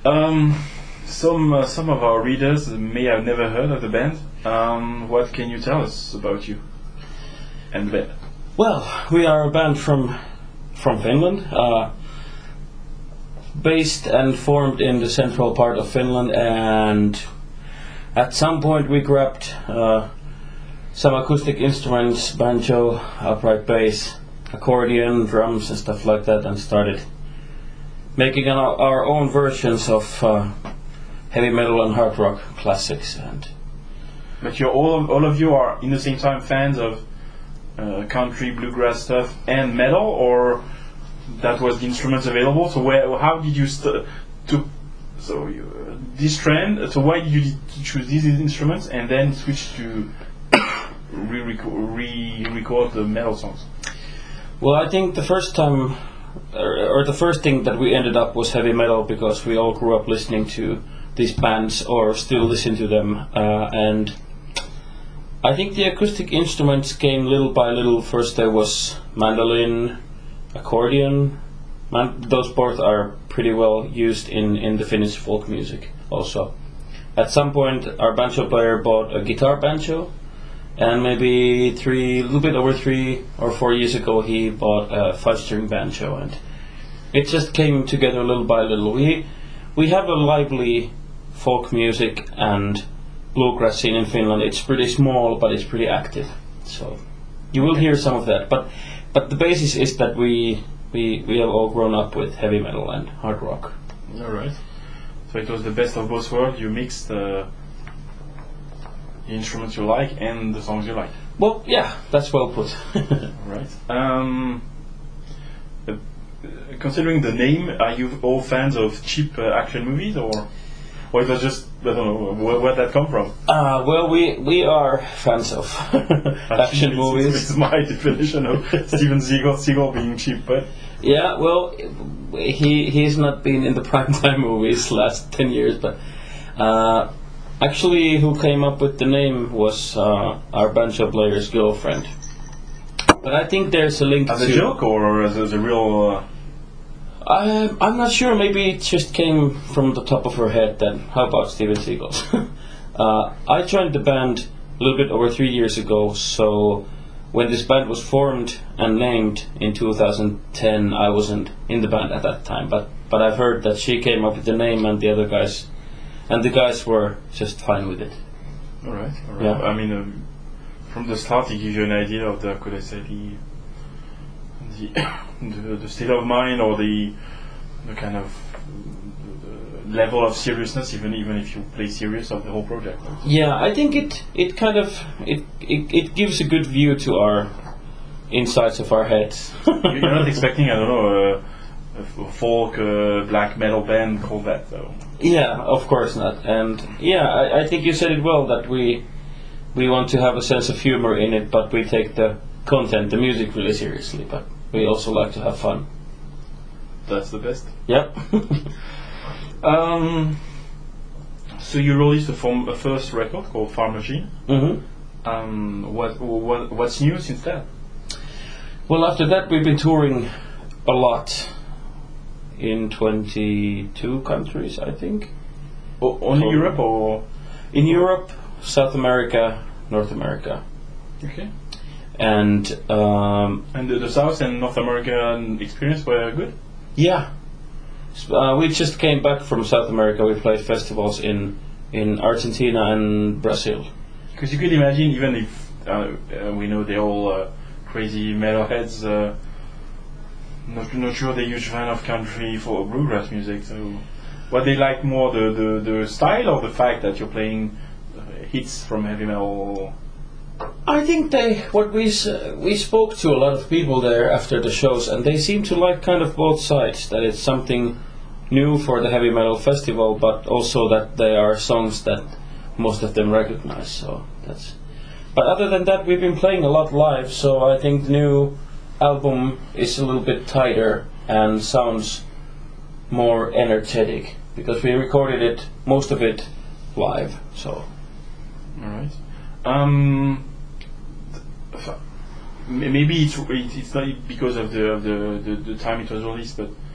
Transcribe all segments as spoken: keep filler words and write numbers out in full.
Um, some uh, some of our readers may have never heard of the band. Um, what can you tell us about you and the band? Well, we are a band from from Finland, uh, based and formed in the central part of Finland, and at some point we grabbed uh, some acoustic instruments, banjo, upright bass, accordion, drums and stuff like that, and started making our, our own versions of uh, heavy metal and hard rock classics. And but you're all of, all of you are in the same time fans of uh, country, bluegrass stuff, and metal, or that was the instruments available. So where, how did you st- to so you, uh, this trend? So why did you d- choose these instruments and then switch to re-record, re-record the metal songs? Well, I think the first time, or, or the first thing that we ended up was heavy metal, because we all grew up listening to these bands, or still listen to them, uh, and I think the acoustic instruments came little by little. First there was mandolin, accordion. Man- those both are pretty well used in, in the Finnish folk music also. At some point our banjo player bought a guitar banjo, and maybe three, a little bit over three or four years ago he bought a five-string banjo, and it just came together little by little. We we have a lively folk music and bluegrass scene in Finland. It's pretty small, but it's pretty active. So you will hear some of that. But but the basis is that we we we have all grown up with heavy metal and hard rock. All right. So it was the best of both worlds. You mixed uh, the instruments you like and the songs you like. Well, yeah, that's well put. Right. Um, uh, considering the name, are you all fans of cheap uh, action movies, or, or it was just, I don't know, where where that come from? Uh, well, we we are fans of action it's, movies. It's my definition of Steven Seagal, Seagal being cheap, but Yeah, well, he he's not been in the primetime movies last ten years, but uh, actually, who came up with the name was uh, our banjo player's girlfriend. But I think there's a link as to... a joke or as, as a real... Uh, I, I'm not sure, maybe it just came from the top of her head then. How about Steven Seagal? uh, I joined the band a little bit over three years ago, so when this band was formed and named in two thousand ten, I wasn't in the band at that time, but, but I've heard that she came up with the name, and the other guys, and the guys were just fine with it. All right, all right. Yeah. I mean, um, from the start, it gives you an idea of the, could I say, the the, the, the state of mind, or the the kind of the level of seriousness, even even if you play serious, of the whole project. Yeah, I think it it kind of it it, it gives a good view to our insides of our heads. You're not expecting, I don't know, a, a folk uh, black metal band called that, though. Yeah, of course not. And yeah, I, I think you said it well, that we we want to have a sense of humor in it, but we take the content, the music, really seriously. But we also like to have fun. That's the best. Yep. um, so you released a, form, a first record called Farm Machine. Mm-hmm. Um, what, what what's new since that? Well, after that we've been touring a lot in twenty-two countries, I think. O- only So- Europe, or In Europe, South America, North America. okay? And um, And the, the South and North American experience were good. yeah, S- uh, we just came back from South America. We played festivals in in Argentina and Brazil. Because you could imagine, even if uh, uh, we know they're all uh, crazy metalheads, uh, not, not sure they're huge fan of country for bluegrass music. So, what they like more, the, the, the style, or the fact that you're playing uh, hits from heavy metal? I think they what we s- we spoke to a lot of people there after the shows, and they seem to like kind of both sides. That it's something new for the heavy metal festival, but also that they are songs that most of them recognize. So that's. But other than that, we've been playing a lot live. So I think the new album is a little bit tighter and sounds more energetic, because we recorded it, most of it, live. So. All right. Um, th- m- maybe it's it, it's not because of the, of the, the the time it was released, but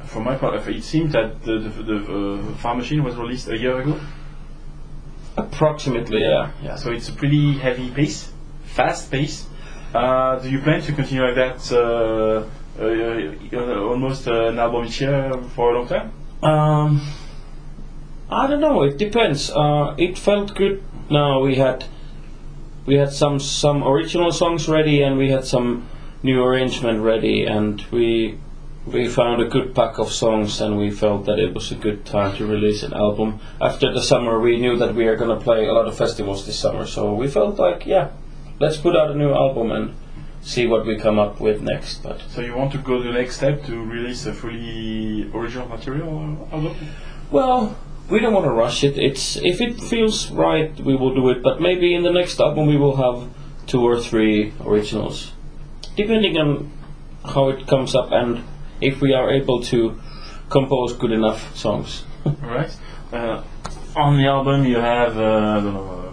from my part, it seemed that the the, the uh, Farm Machine was released a year ago. Approximately, yeah. Yeah. So it's a pretty heavy pace, fast pace. Uh, do you plan to continue like that? Uh, uh, almost uh, an album each year for a long time? Um, I don't know. It depends. Uh, it felt good. Now we had we had some some original songs ready, and we had some new arrangement ready, and we we found a good pack of songs, and we felt that it was a good time to release an album. After the summer, we knew that we are going to play a lot of festivals this summer, so we felt like, yeah, let's put out a new album and see what we come up with next. But so you want to go the next step to release a fully original material album? Well, we don't want to rush it. It's if it feels right, we will do it. But maybe in the next album we will have two or three originals, depending on how it comes up and if we are able to compose good enough songs. All right. Uh, on the album you have uh, I don't know.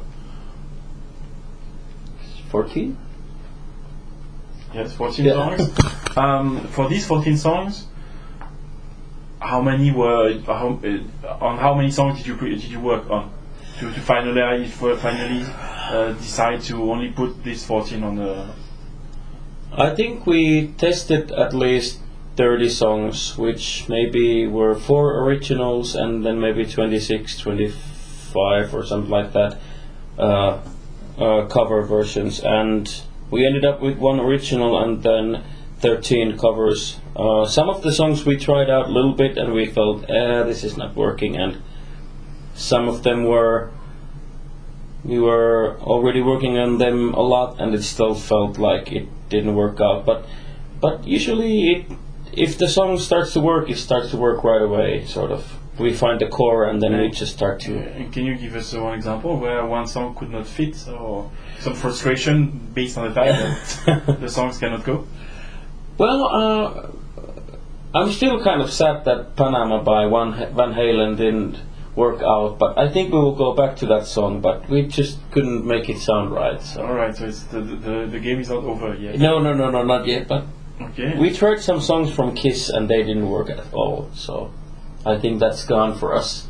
Fourteen. Yes, fourteen Yeah. songs. Um, for these fourteen songs, how many were how, uh, on how many songs did you did you work on to, to finally finally uh, decide to only put these fourteen on the? I think we tested at least thirty songs, which maybe were four originals and then maybe twenty-six, twenty-five or something like that, uh, uh, cover versions, and we ended up with one original and then thirteen covers. Uh, some of the songs we tried out a little bit and we felt, eh, this is not working, and some of them were, we were already working on them a lot and it still felt like it didn't work out. But but usually it, if the song starts to work, it starts to work right away, sort of. We find the core and then we just start to... Uh, can you give us uh, one example where one song could not fit, or some frustration based on the fact that the songs cannot go? Well, uh, I'm still kind of sad that Panama by Van Van Halen didn't work out, but I think we will go back to that song, but we just couldn't make it sound right. So. Alright, so it's the, the, the game is not over yet. No, no, no, no, not yet, but okay. We tried some songs from Kiss and they didn't work at all, so I think that's gone for us.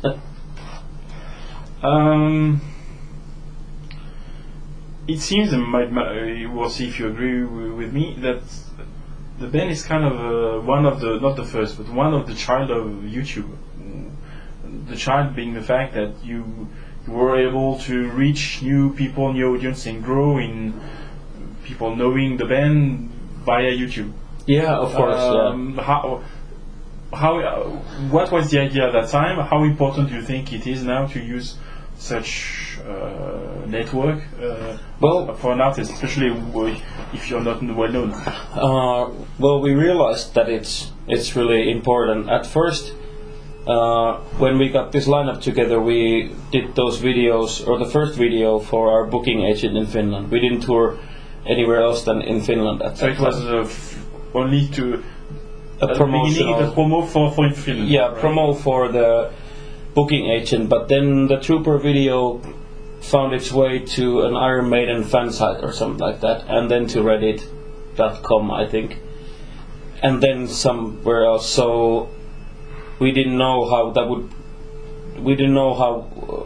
um, it seems, and might, uh, we'll see if you agree w- with me, that the band is kind of uh, one of the, not the first, but one of the child of YouTube. The child being the fact that you, you were able to reach new people, new audience, and grow in people knowing the band via YouTube. Yeah, of course. Um, yeah. How, how, uh, what was the idea at that time? How important do you think it is now to use such uh, network uh, well, for an artist, especially if you're not well known? Uh, well, we realized that it's it's really important. At first, uh, when we got this lineup together, we did those videos, or the first video for our booking agent in Finland. We didn't tour anywhere else than in Finland at so that it was time. uh, f- only to a promotional, a promo for for Finland. Yeah, right? promo for the booking agent. But then the Trooper video found its way to an Iron Maiden fan site or something like that, and then to Reddit dot com, I think, and then somewhere else. So we didn't know how that would. We didn't know how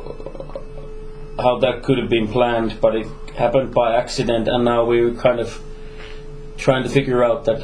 uh, how that could have been planned, but it happened by accident, and now we're kind of trying to figure out that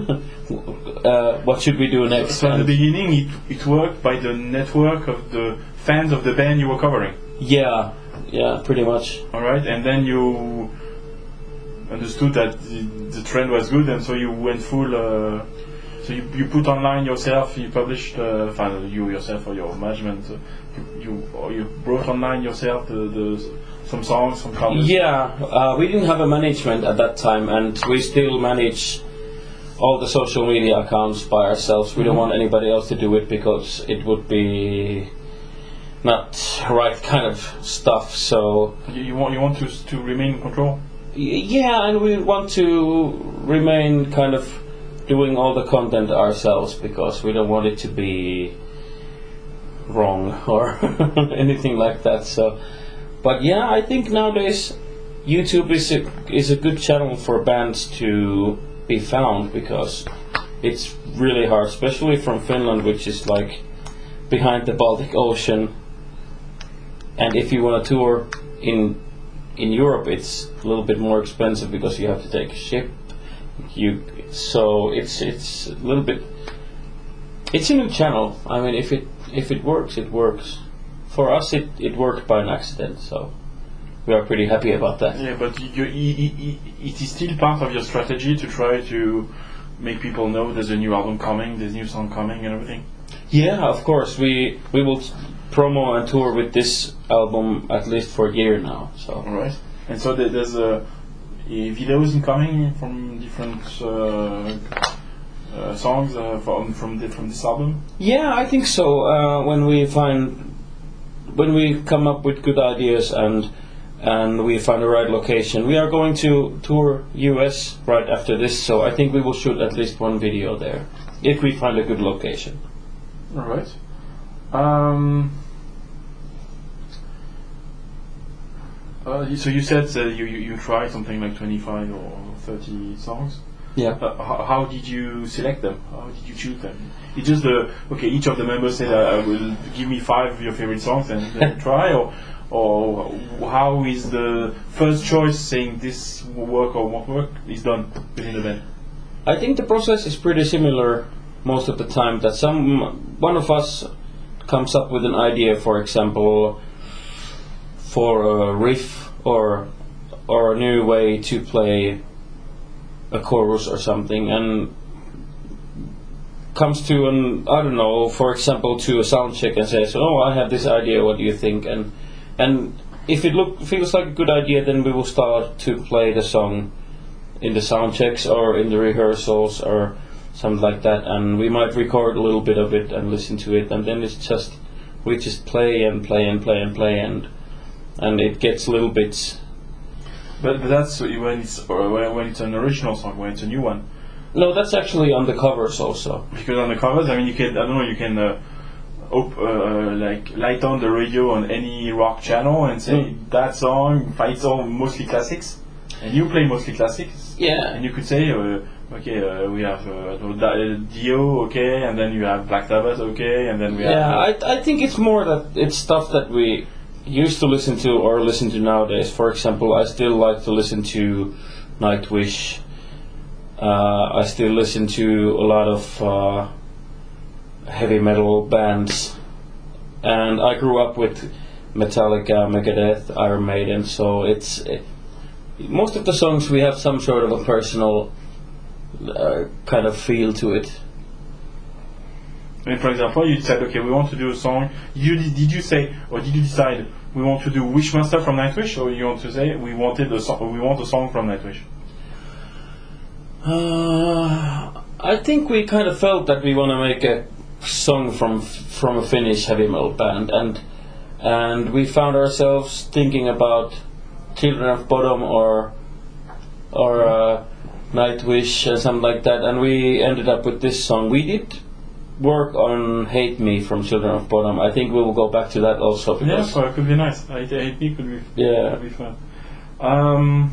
uh, what should we do next. So at the beginning, it it worked by the network of the fans of the band you were covering. Yeah, yeah, pretty much. All right, and then you understood that the, the trend was good, and so you went full. Uh, so you, you put online yourself, you published, uh, finally you yourself or your management, uh, you you, or you brought online yourself the, the some songs, some covers. Yeah, uh, we didn't have a management at that time, and we still manage all the social media accounts by ourselves. We mm-hmm. don't want anybody else to do it because it would be not right kind of stuff. So you, you want you want to to remain in control. Yeah, and we want to remain kind of doing all the content ourselves because we don't want it to be wrong or anything like that. So, but yeah, I think nowadays YouTube is a, is a good channel for bands to be found because it's really hard, especially from Finland, which is like behind the Baltic Ocean. And if you want to tour in in Europe, it's a little bit more expensive because you have to take a ship. You so it's it's a little bit. It's a new channel. I mean, if it if it works, it works. For us, it, it worked by an accident, so we are pretty happy about that. Yeah, but you, you, you, it is still part of your strategy to try to make people know there's a new album coming, there's a new song coming, and everything. Yeah, of course. We we will promo and tour with this album at least for a year now. So. All right. And so there, there's a, a videos incoming from different. Uh, Uh, songs uh, from from the, from this album? Yeah, I think so. Uh, when we find, when we come up with good ideas and and we find the right location, we are going to tour U S right after this. So I think we will shoot at least one video there if we find a good location. All right. Um, uh, so you said uh, you, you you tried something like twenty-five or thirty songs. Yeah. Uh, how, how did you select them? How did you choose them? It's just the okay. Each of the members said, uh, "I will give me five of your favorite songs and then try." Or, or how is the first choice saying this will work or won't work is done within the band? I think the process is pretty similar most of the time. That some one of us comes up with an idea, for example, for a riff or or a new way to play a chorus or something, and comes to an I don't know, for example, to a sound check and says, "Oh, I have this idea. What do you think?" And and if it look feels like a good idea, then we will start to play the song in the sound checks or in the rehearsals or something like that. And we might record a little bit of it and listen to it, and then it's just we just play and play and play and play and and it gets little bits. But, but that's when it's or when, when it's an original song, when it's a new one. No, that's actually on the covers also. Because on the covers, I mean, you can I don't know, you can uh, op- uh, like light on the radio on any rock channel and say mm. that song. It's all mostly classics, and you play mostly classics. Yeah. And you could say, uh, okay, uh, we have uh, Dio, okay, and then you have Black Sabbath, okay, and then we have. Yeah, Uh, I I think it's more that it's stuff that we used to listen to or listen to nowadays. For example, I still like to listen to Nightwish. Uh, I still listen to a lot of uh, heavy metal bands, and I grew up with Metallica, Megadeth, Iron Maiden. So it's it, most of the songs we have some sort of a personal uh, kind of feel to it. I mean, for example, you said, okay, we want to do a song. You did you say, or did you decide we want to do Wishmaster from Nightwish, or you want to say we wanted a song, we want a song from Nightwish? Uh, I think we kind of felt that we want to make a song from from a Finnish heavy metal band, and and we found ourselves thinking about Children of Bodom or or uh, Nightwish and something like that, and we ended up with this song. We did work on Hate Me from Children of Bodom. I think we will go back to that also. Yeah, so it could be nice. I, Hate Me could be yeah could be fun. Um,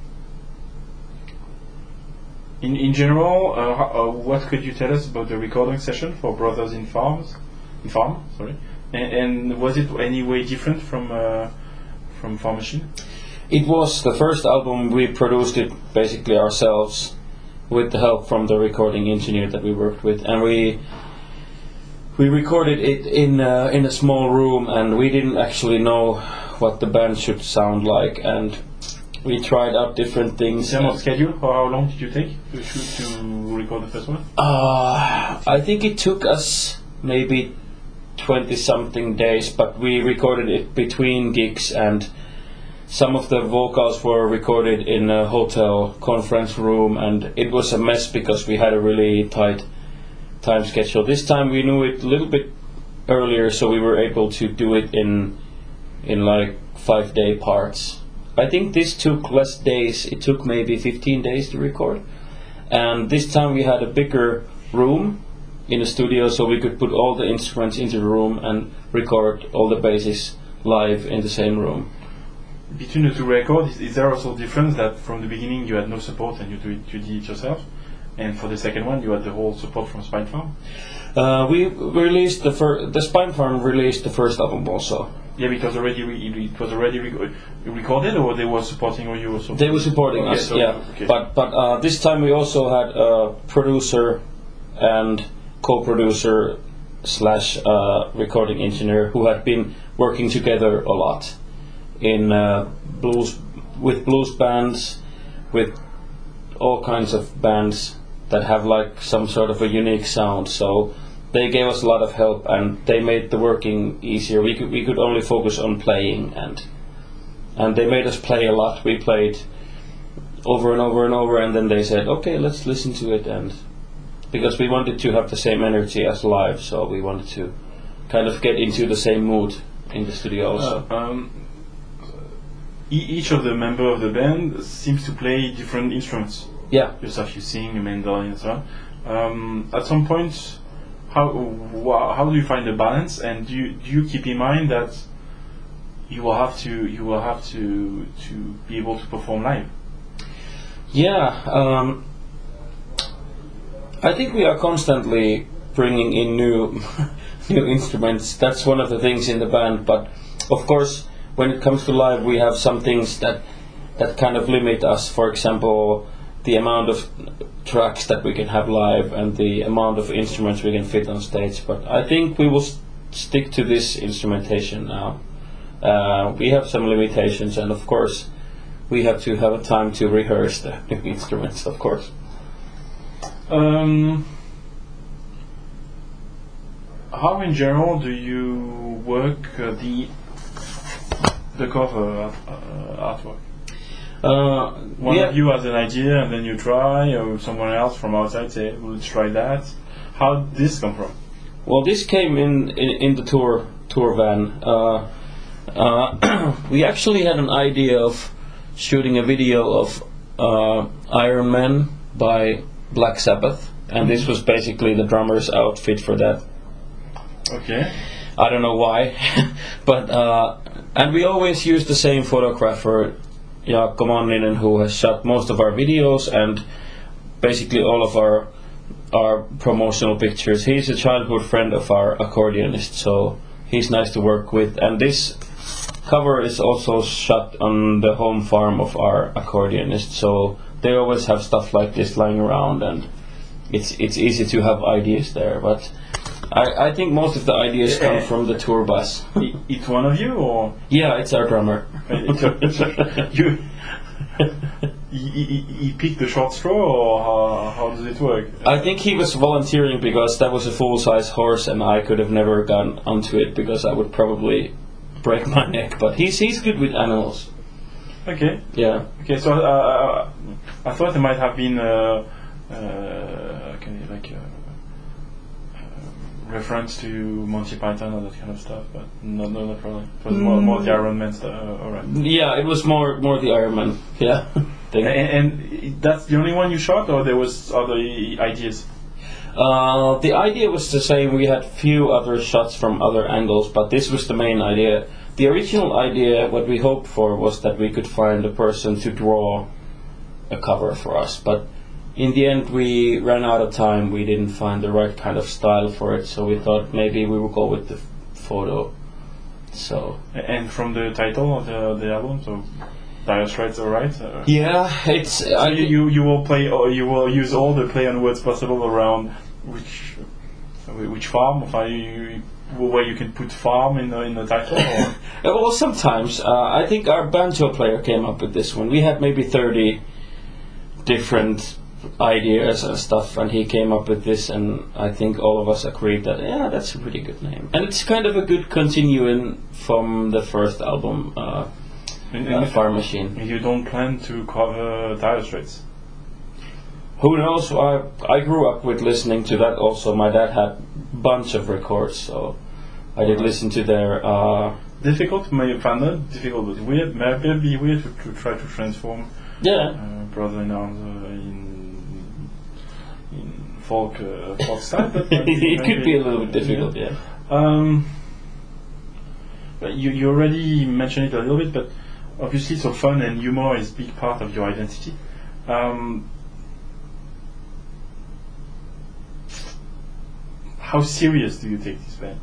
in in general, uh, how, uh, what could you tell us about the recording session for Brothers in Farms? In Farm, sorry. And, and was it any way different from uh, from Farm Machine? It was the first album. We produced it basically ourselves with the help from the recording engineer that we worked with, and we. We recorded it in uh, in a small room, and we didn't actually know what the band should sound like, and we tried out different things. In terms of schedule, how, how long did you take to shoot to record the first one? Uh, I think it took us maybe twenty something days, but we recorded it between gigs, and some of the vocals were recorded in a hotel conference room, and it was a mess because we had a really tight time schedule. This time we knew it a little bit earlier, so we were able to do it in in like five day parts. I think this took less days. It took maybe fifteen days to record, and this time we had a bigger room in the studio, so we could put all the instruments into the room and record all the basses live in the same room. Between the two records, is, is there also a difference that from the beginning you had no support and you do it, you did it yourself? And for the second one, you had the whole support from Spinefarm? Uh, we released the first. The Spinefarm released the first album also. Yeah, because already re- it was already re- recorded, or they were supporting you also? They were supporting okay, us, so, yeah. Okay. But but uh, this time we also had a producer and co-producer slash uh, recording engineer who had been working together a lot in uh, blues with blues bands, with all kinds of bands that have like some sort of a unique sound. So they gave us a lot of help, and they made the working easier. We could we could only focus on playing, and and they made us play a lot. We played over and over and over, and then they said, okay, let's listen to it, and because we wanted to have the same energy as live, so we wanted to kind of get into the same mood in the studio also. Uh, um, e- each of the member of the band seems to play different instruments. Yeah. Yourself, you sing, you mandolin, and so on. Um, at some point, how wh- how do you find the balance, and do you do you keep in mind that you will have to you will have to to be able to perform live? Yeah. Um, I think we are constantly bringing in new new instruments. That's one of the things in the band. But of course, when it comes to live, we have some things that that kind of limit us. For example, the amount of tracks that we can have live and the amount of instruments we can fit on stage. But I think we will st- stick to this instrumentation now. Uh, we have some limitations, and of course, we have to have a time to rehearse the new instruments, of course. Um, how in general do you work uh, the the cover art, uh, artwork? Uh, One yeah. of you has an idea, and then you try, or someone else from outside say, well, "Let's try that." How did this come from? Well, this came in in, in the tour tour van. Uh, uh, we actually had an idea of shooting a video of uh, Iron Man by Black Sabbath, and this was basically the drummer's outfit for that. Okay. I don't know why, but uh, and we always use the same photographer, Jaakko Manninen, who has shot most of our videos and basically all of our our promotional pictures. He's a childhood friend of our accordionist, so he's nice to work with. And this cover is also shot on the home farm of our accordionist, so they always have stuff like this lying around, and it's it's easy to have ideas there. But I, I think most of the ideas come from the tour bus. I- It's one of you, or Yeah, it's our drummer. you? He, he, he picked the short straw, or how, how does it work? I think he was volunteering because that was a full-size horse, and I could have never gone onto it because I would probably break my neck. But he's he's good with animals. Okay. Yeah. Okay. So uh, I thought it might have been uh, uh, okay, like a, a reference to Monty Python or that kind of stuff, but no, no, not really. It was more, more the Iron Man stuff. Uh, all right. Yeah, it was more more the Iron Man. Yeah. thing. And, and that's the only one you shot, or there was other i- ideas? Uh, the idea was the same. We had few other shots from other angles, but this was the main idea. The original idea, what we hoped for, was that we could find a person to draw a cover for us. But in the end, we ran out of time. We didn't find the right kind of style for it, so we thought maybe we would go with the f- photo. So And from the title of the, the album, so Dire Straits, all right. Uh, yeah, it's so I, you, you you will play, or you will use all the play on words possible around which which farm, if I, where you can put farm in the in the title. Or? well, sometimes uh, I think our banjo player came up with this one. We had maybe thirty different ideas and stuff, and he came up with this, and I think all of us agreed that yeah, that's a pretty good name, and it's kind of a good continuing from the first album, uh, And, uh, and Farm Machine. you don't plan to cover Dire Straits? Who knows? I I grew up with listening to that. Also, my dad had a bunch of records, so I did listen to their. Uh, Difficult, maybe not difficult, but weird. Maybe be weird to, to try to transform yeah. uh, Brother in Arms uh, in in folk uh, folk style. But maybe, it could maybe- be a little bit difficult, yeah. Um, but you you already mentioned it a little bit, but obviously, so fun and humor is a big part of your identity. Um, how serious do you take this band?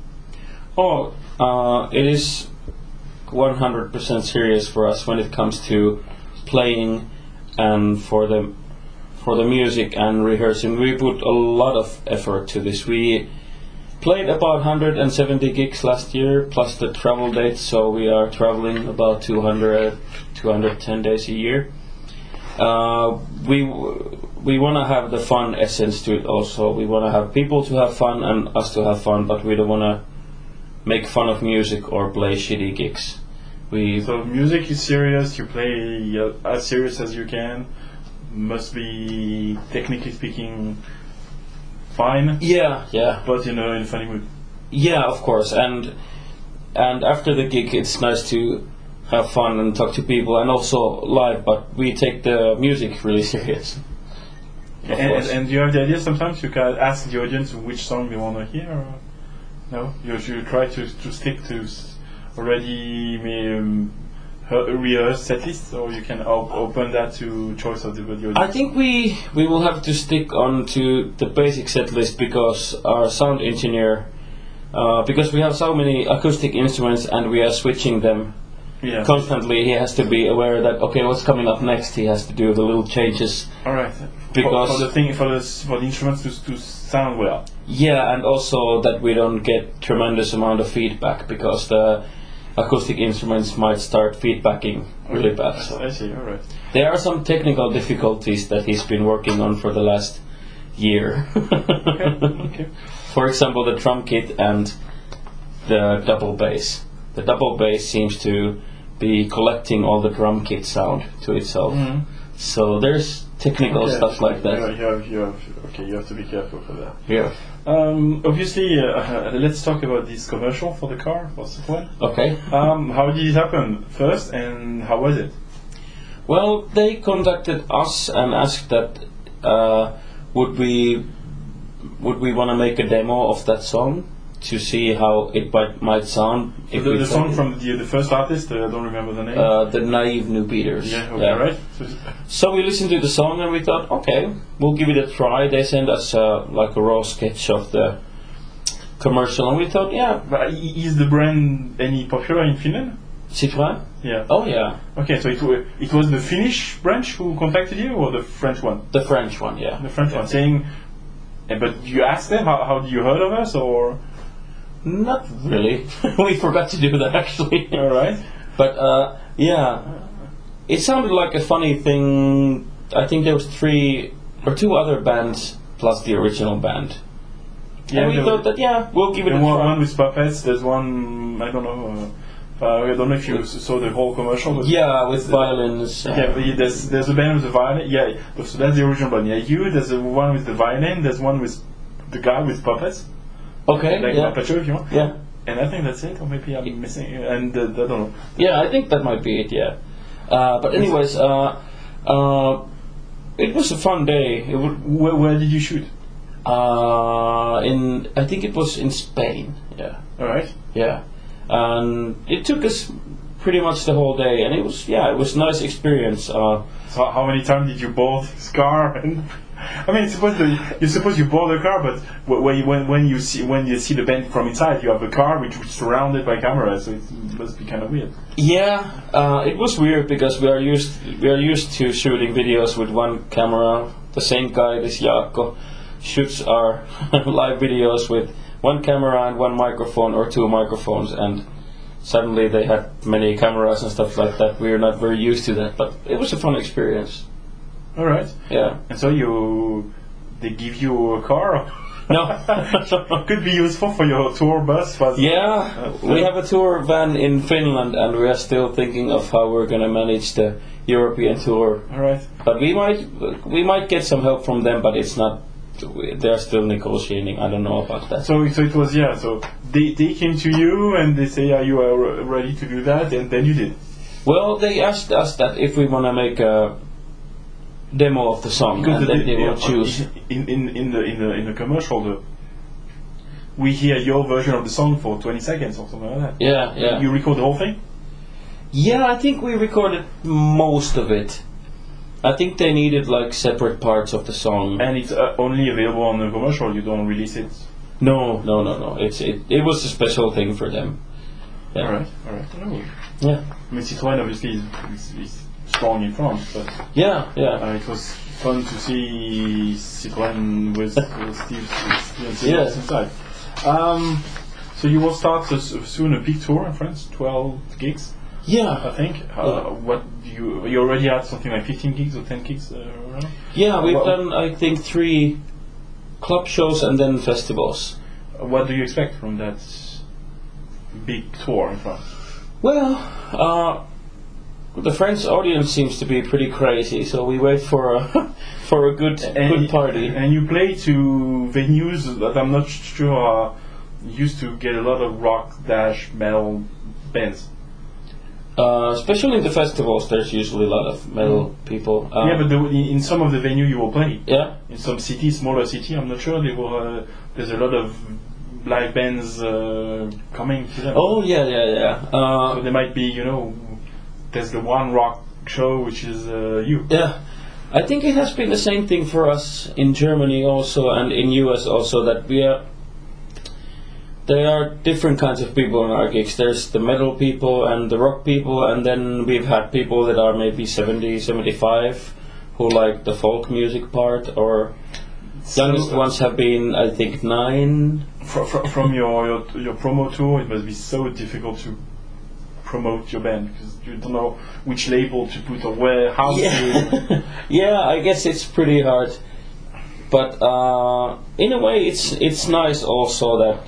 Oh, uh, it is one hundred percent serious for us when it comes to playing and for the for the music and rehearsing. We put a lot of effort to this. We played about one hundred seventy gigs last year plus the travel dates, so we are traveling about two hundred, two hundred ten days a year. Uh, we we want to have the fun essence to it also. We want to have people to have fun and us to have fun, but we don't want to make fun of music or play shitty gigs. We so music is serious. You play uh, as serious as you can. Must be technically speaking fine. Yeah, yeah. But you know, in a funny mood. Yeah, of course. And and after the gig, it's nice to have fun and talk to people, and also live. But we take the music really serious. And, and, and you have the idea sometimes you can ask the audience which song they want to hear. Or no, you should try to to stick to already um, rehearsed set lists, or you can op- open that to choice of the audience. I think we we will have to stick on to the basic set list because our sound engineer, uh, because we have so many acoustic instruments and we are switching them yeah. constantly. He has to be aware that okay, what's coming up next. He has to do the little changes. All right. Because for, for the thing for the for the instruments to to sound well. Yeah, and also that we don't get tremendous amount of feedback because the acoustic instruments might start feedbacking really okay. bad. So I see. All right. there are some technical difficulties that he's been working on for the last year. okay. Okay. For example, the drum kit and the double bass. The double bass seems to be collecting all the drum kit sound to itself. Mm-hmm. So there's technical okay. stuff like that. Yeah, you have, you have, okay, you have to be careful for that. Yeah. Um, obviously, uh, let's talk about this commercial for the car, for Citroën. Okay. Um, how did it happen first, and how was it? Well, they contacted us and asked that uh, would we would we want to make a demo of that song to see how it might, might sound. So if the, we the song tried it. from the, the first artist, uh, I don't remember the name. Uh, the Naive New Beaters. yeah, okay, right. So, So we listened to the song and we thought, okay, we'll give it a try. They sent us uh, like a raw sketch of the commercial, and we thought, yeah, but is the brand any popular in Finland? Citroën. Yeah. Oh yeah, Okay, so it, wa- it was the Finnish branch who contacted you, or the French one? the French one, yeah. The French Yeah. one, saying, eh, but you asked them, how, how did you heard of us, or? Not really. We forgot to do that actually. All right. But uh, yeah, it sounded like a funny thing. I think there was three or two other bands plus the original band. Yeah, and we there thought was- that yeah, we'll give it a And one, try. one with puppets. There's one I don't know. Uh, uh, I don't know if you s- saw the whole commercial. But Yeah, with violins. uh, yeah, but yeah, there's there's a band with the violin. Yeah, so that's the original band. Yeah, you. There's a one with the violin. There's one with the guy with puppets, Okay. like yeah. Muppet Show, if you want. Yeah. And I think that's it, or maybe I'm missing. And uh, I don't know. Yeah, I think that might be it. Yeah. Uh, but anyways, uh, uh, it was a fun day. It would, Where, where did you shoot? uh, in I think it was in Spain. Yeah. All right. Yeah. And it took us pretty much the whole day, and it was yeah, it was a nice experience. Uh, So how many times did you board this car? And I mean, suppose the, you suppose you board the car, but wh- when you, when when you see when you see the band from inside, you have a car which is surrounded by cameras, so it must be kind of weird. Yeah, uh, it was weird because we are used we are used to shooting videos with one camera. The same guy, this Jaakko, shoots our live videos with one camera and one microphone or two microphones, and suddenly they had many cameras and stuff like that. We are not very used to that, but it was a fun experience. All right. Yeah. And so you, they give you a car. No. Could be useful for your tour bus. But Yeah, Uh, we have a tour van in Finland, and we are still thinking of how we're gonna manage the European tour. All right. But we might we might get some help from them, but it's not. They're still negotiating. I don't know about that. So so it was yeah. So they they came to you and they say, are you uh, ready to do that? And then you did. Well, they asked us that if we wanna make a demo of the song, Because and the, then they will the- choose. in, in in the in the in the commercial, the, we hear your version of the song for twenty seconds or something like that. Yeah, yeah. You record the whole thing. Yeah, I think we recorded most of it. I think they needed like separate parts of the song. And it's uh, only available on the commercial. You don't release it. No, no, no, no. It's it. It was a special thing for them. Yeah. All right, all right. Oh. Yeah. I mean, Citroën obviously is, is, is strong in France, but Yeah, yeah. uh, it was fun to see Citroën with uh, Steve, Steve Yeah. inside. Um, so you will start so, soon a big tour in France, twelve gigs, Yeah. I think. Uh, Yeah. What do you you already had something like fifteen gigs or ten gigs uh, around? Yeah, we've What- done, I think, three club shows and then festivals. What do you expect from that big tour in France? Well, uh, the French audience seems to be pretty crazy, so we wait for a for a good good party. And you play to venues that I'm not sure are used to get a lot of rock dash metal bands. Uh, especially in the festivals, there's usually a lot of metal people. Uh, yeah, but the, in some of the venue you will play. yeah, In some city, smaller city, I'm not sure they will. Uh, there's a lot of live bands uh, coming to them. oh yeah, yeah, yeah. So Uh, there might be, you know, there's the one rock show which is uh, you. yeah, I think it has been the same thing for us in Germany also and in U S also that we are. There are different kinds of people in our gigs. There's the metal people and the rock people, and then we've had people that are maybe seventy, seventy-five who like the folk music part, or youngest So- ones have been, I think, nine. Fr- fr- from your, your your promo tour, it must be so difficult to promote your band because you don't know which label to put or where, how to. Yeah, yeah. I guess it's pretty hard, but uh, in a way, it's it's nice also that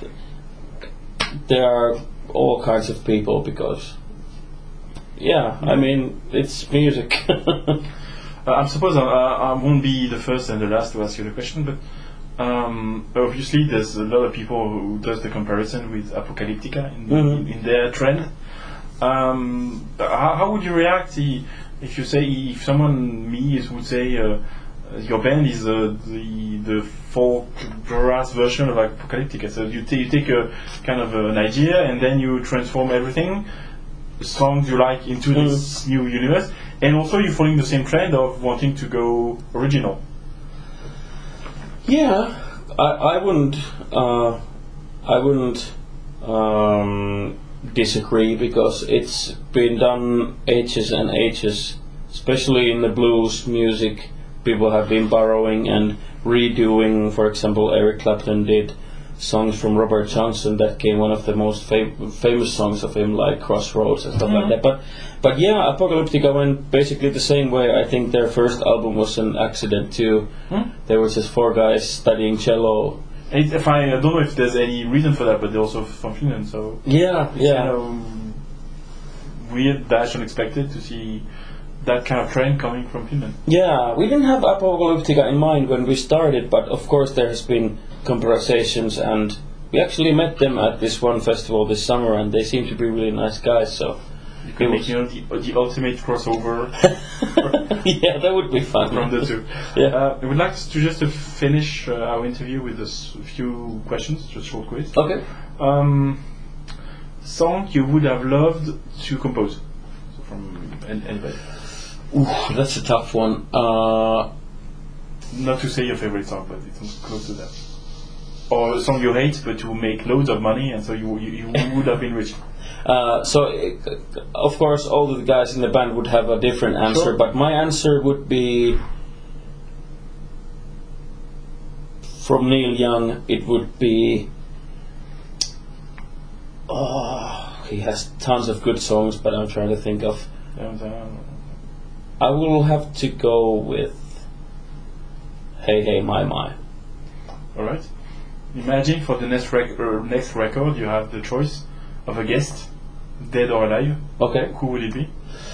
there are all kinds of people because, yeah, I mean, it's music. Uh, I suppose I, I won't be the first and the last to ask you the question, but um, obviously there's a lot of people who does the comparison with Apocalyptica in, Mhm. in, in their trend. Um, how, how would you react i- if you say if someone me is would say uh, your band is uh, the the folk brass version of Apocalyptica? So you, ta- you take a kind of an idea and then you transform everything, songs you like into this new universe, and also you're following the same trend of wanting to go original. Yeah, I, I wouldn't, uh, I wouldn't um, disagree because it's been done ages and ages, especially in the blues music. People have been borrowing and redoing. For example, Eric Clapton did songs from Robert Johnson that came one of the most fam- famous songs of him, like Crossroads and stuff like that. But, but yeah, Apocalyptica went basically the same way. I think their first album was an accident too. Hmm? There was just four guys studying cello. And if I, I don't know if there's any reason for that, but they're also from Finland, so Yeah, it's yeah. kind of weird dash unexpected to see that kind of trend coming from Finland. Yeah, we didn't have Apocalyptica in mind when we started, but of course there has been conversations, and we actually met them at this one festival this summer, and they seem to be really nice guys. So You could It make was- you know, the, the ultimate crossover yeah, that would be fun. from the two. Yeah. Uh, I would like to just to finish uh, our interview with a s- few questions, just short quiz. Okay. Um, song you would have loved to compose, so from an- anybody. Ooh, that's a tough one. Uh, Not to say your favorite song, but it's close to that. Or a song you hate, but you make loads of money, and so you you, you would have been rich. uh, so, uh, of course, all of the guys in the band would have a different answer, Sure. but my answer would be from Neil Young. It would be. Oh, he has tons of good songs, but I'm trying to think of. And, uh, I will have to go with Hey Hey My My. all right. Imagine for the next rec- uh, next record, you have the choice of a guest, dead or alive. Okay. Who would it be?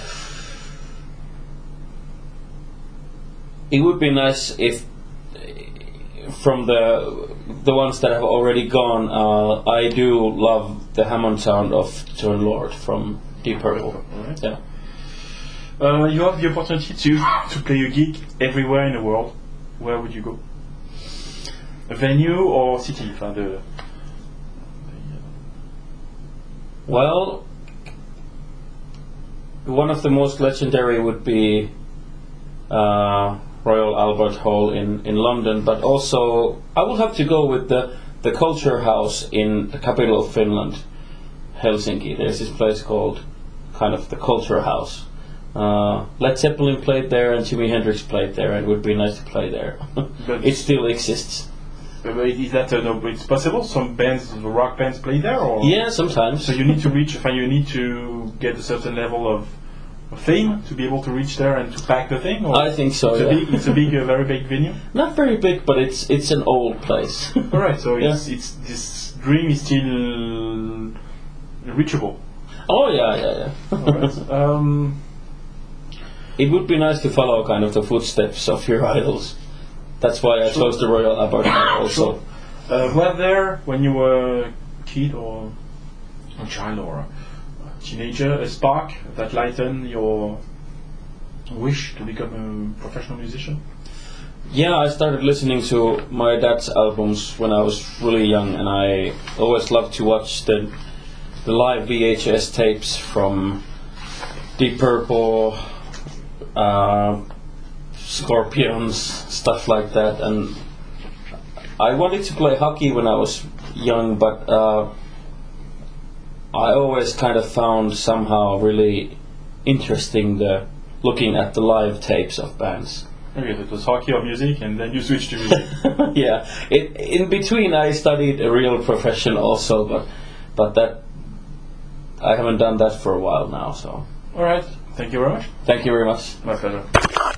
It would be nice if from the the ones that have already gone, uh, I do love the Hammond sound of John Lord from Deep Purple. All right. Yeah. Uh, you have the opportunity to to play a gig everywhere in the world. Where would you go? A venue or city? Enfin, the, Well, one of the most legendary would be uh, Royal Albert Hall in, in London, but also I will have to go with the the culture house in the capital of Finland, Helsinki. There's this place called kind of the culture house. Uh, Led Zeppelin played there and Jimi Hendrix played there, and it would be nice to play there. It still exists. But is that uh, no, it's possible? Some bands, rock bands, play there, or Yeah, sometimes. so you need to reach, you need to get a certain level of fame to be able to reach there and to pack the thing. Or I think so. it's Yeah. a big, it's a big, uh, very big venue. Not very big, but it's it's an old place. All right, so Yeah. it's it's this dream is still reachable. Oh yeah, yeah, yeah. All right. Um, It would be nice to follow kind of the footsteps of your idols. That's why I Sure. chose the Royal Albert Hall also. Sure. Uh, were there, when you were a kid or a child or a teenager, a spark that lightened your wish to become a professional musician? Yeah, I started listening to my dad's albums when I was really young, and I always loved to watch the the live V H S tapes from Deep Purple, uh, Scorpions, stuff like that. And I wanted to play hockey when I was young, but uh, I always kind of found somehow really interesting the looking at the live tapes of bands. Okay, so it was hockey or music, and then you switched to music. Yeah, it, in between I studied a real profession also, but but that I haven't done that for a while now. So All right, thank you very much. thank you very much. My pleasure.